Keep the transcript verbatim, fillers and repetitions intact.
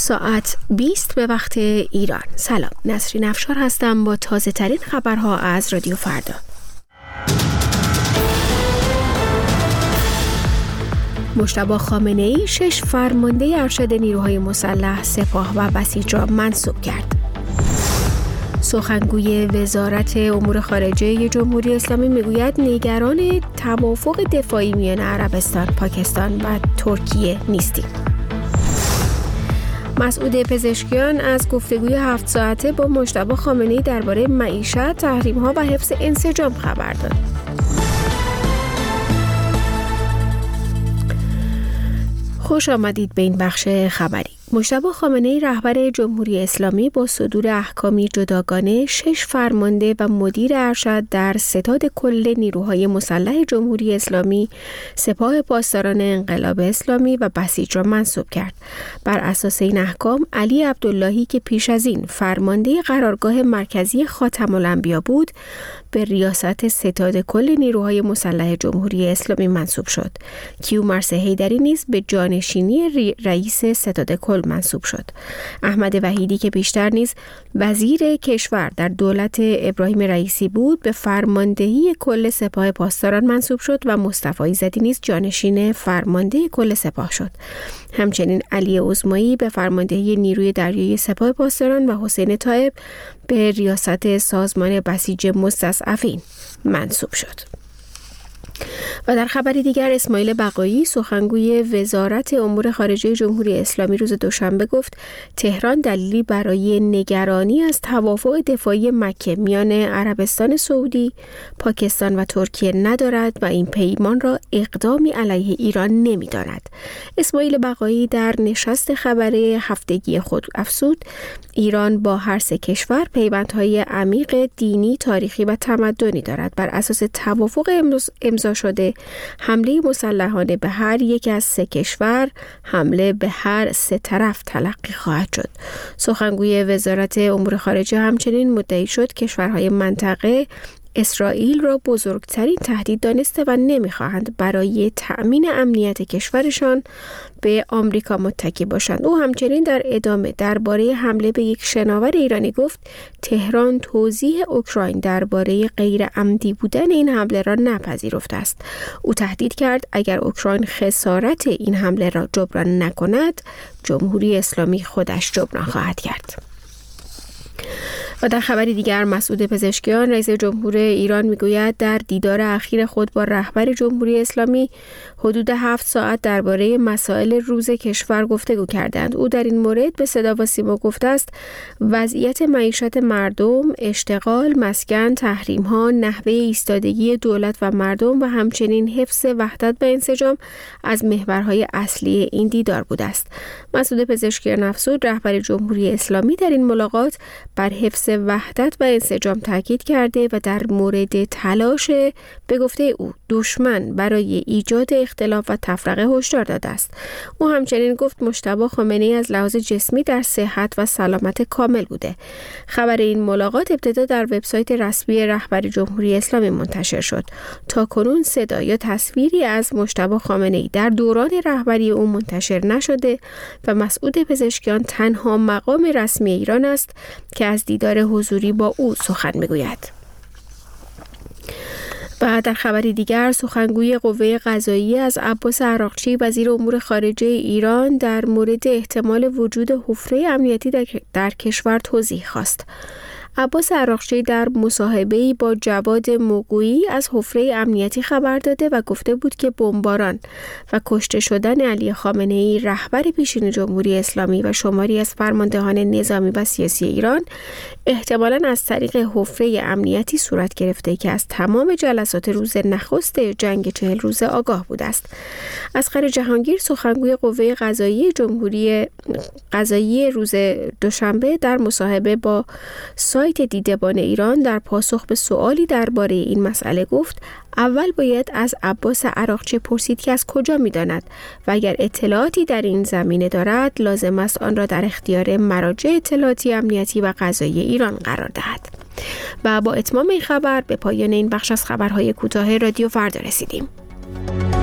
ساعت بیست به وقت ایران. سلام، نسرین افشار هستم با تازه ترین خبرها از رادیو فردا. مجتبی خامنه‌ای شش فرمانده ارشد نیروهای مسلح، سپاه و بسیج را منصوب کرد. سخنگوی وزارت امور خارجه جمهوری اسلامی میگوید نگران توافق دفاعی میان عربستان، پاکستان و ترکیه نیستیم. مسعود پزشکیان از گفتگوی هفت ساعته با مجتبی خامنه‌ای درباره معیشت، تحریم‌ها و حفظ انسجام خبر داد. خوش آمدید به این بخش خبری. مجتبی خامنه‌ای رهبر جمهوری اسلامی با صدور احکامی جداگانه شش فرمانده و مدیر ارشد در ستاد کل نیروهای مسلح جمهوری اسلامی، سپاه پاسداران انقلاب اسلامی و بسیج را منصوب کرد. بر اساس این احکام علی عبداللهی که پیش از این فرمانده قرارگاه مرکزی خاتم الانبیا بود، به ریاست ستاد کل نیروهای مسلح جمهوری اسلامی منصوب شد. کیومرث حیدری نیز به جانشینی رئیس ستاد کل منصوب شد. احمد وحیدی که بیشتر نیز وزیر کشور در دولت ابراهیم رئیسی بود، به فرماندهی کل سپاه پاسداران منصوب شد و مصطفی ایزدی نیز جانشین فرمانده کل سپاه شد. همچنین علی عظمایی به فرماندهی نیروی دریایی سپاه پاسداران و حسین طایب به ریاست سازمان بسیج مستضعفین منصوب شد. و در خبری دیگر، اسماعیل بقایی سخنگوی وزارت امور خارجه جمهوری اسلامی روز دوشنبه گفت تهران دلیلی برای نگرانی از توافق دفاعی مکه میان عربستان سعودی، پاکستان و ترکیه ندارد و این پیمان را اقدامی علیه ایران نمی‌داند. اسماعیل بقایی در نشست خبری هفتگی خود افزود ایران با هر سه کشور پیوندهای عمیق دینی، تاریخی و تمدنی دارد. بر اساس توافق امضا شده، حمله مسلحانه به هر یک از سه کشور حمله به هر سه طرف تلقی خواهد شد. سخنگوی وزارت امور خارجه همچنین مدعی شد کشورهای منطقه اسرائیل را بزرگترین تهدید دانسته و نمی‌خواهند برای تأمین امنیت کشورشان به آمریکا متکی باشند. او همچنین در ادامه درباره حمله به یک شناور ایرانی گفت تهران توضیح اوکراین درباره غیر عمدی بودن این حمله را نپذیرفته است. او تهدید کرد اگر اوکراین خسارت این حمله را جبران نکند، جمهوری اسلامی خودش جبران خواهد کرد. و در خبری دیگر، مسعود پزشکیان رئیس جمهور ایران میگوید در دیدار اخیر خود با رهبر جمهوری اسلامی حدود هفت ساعت درباره مسائل روز کشور گفتگو کردند. او در این مورد به صدا و سیما گفته است وضعیت معیشت مردم، اشتغال، مسکن، تحریم‌ها، نحوه ایستادگی دولت و مردم و همچنین حفظ وحدت و انسجام از محورهای اصلی این دیدار بوده است. مسعود پزشکیان افزود رهبر جمهوری اسلامی در این ملاقات بر حفظ وحدت و انسجام تاکید کرده و در مورد تلاش به گفته او دشمن برای ایجاد اختلاف و تفرقه هشدار داده است. او همچنین گفت مجتبی خامنه‌ای از لحاظ جسمی در صحت و سلامت کامل بوده. خبر این ملاقات ابتدا در وبسایت رسمی رهبر جمهوری اسلامی منتشر شد. تا کنون صدا یا تصویری از مجتبی خامنه‌ای در دوران رهبری او منتشر نشده و مسعود پزشکیان تنها مقام رسمی ایران است که از دیدار حضوری با او سخن میگوید. و در خبری دیگر، سخنگوی قوه قضاییه از عباس عراقچی وزیر امور خارجه ایران در مورد احتمال وجود حفره امنیتی در, در کشور توضیح خواست. عباس عراقچی در مصاحبه‌ای با جواد موگویی از حفره امنیتی خبر داده و گفته بود که بمباران و کشته شدن علی خامنه‌ای رهبر پیشین جمهوری اسلامی و شماری از فرماندهان نظامی و سیاسی ایران احتمالاً از طریق حفره امنیتی صورت گرفته که از تمام جلسات روز نخست جنگ چهل روزه آگاه بوده است. اصغر جهانگیر سخنگوی قوه قضاییه جمهوری قضایی روز دوشنبه در مصاحبه با سایت دیدبان ایران در پاسخ به سوالی درباره این مسئله گفت اول باید از عباس عراقچی پرسید که از کجا می‌داند و اگر اطلاعاتی در این زمینه دارد لازم است آن را در اختیار مراجع اطلاعاتی امنیتی و قضایی ایران قرار دهد. و با اتمام این خبر به پایان این بخش از خبرهای کوتاه رادیو فردا رسیدیم.